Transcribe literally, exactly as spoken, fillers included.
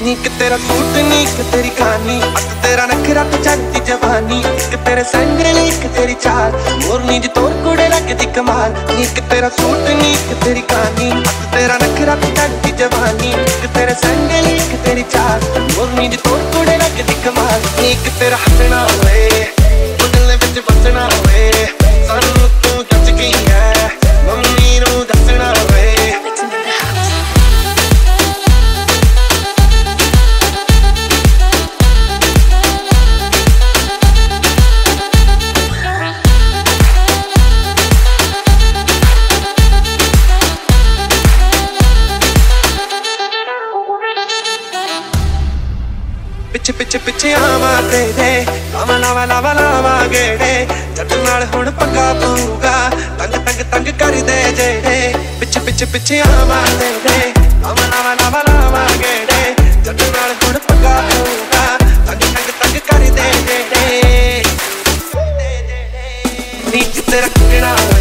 नीक तेरा सूट नीक तेरी कहानी, अत तेरा नखरा तो चढ़ती जवानी। नीक तेरे सैंडल नीक तेरी चाल, मोरनी जी तोर कुड़े लगदी कमाल। नीक तेरा सूट नीक तेरी कहानी, अत तेरा नखरा तो चढ़ती जवानी। नीक तेरे सैंडल नीक तेरी चाल, मोरनी जी तोर कुड़े लगदी कमाल। नीक तेरा हसना होए दिल विच बसना होए, सानू तू जच गई है मम्मी नू दसना होए। पिछे पिछे पिछे आवा तेरे लावा लावा लावा लावा गेड़े, जट नाल हुण पंगा पऊगा तंग तंग तंग कर दे जेड़े। पिछे पिछे पिछे आवा तेरे लावा लावा लावा लावा गेड़े, जट नाल हुण पंगा पऊगा तंग तंग तंग कर दे जेड़े। नीच तेरा किना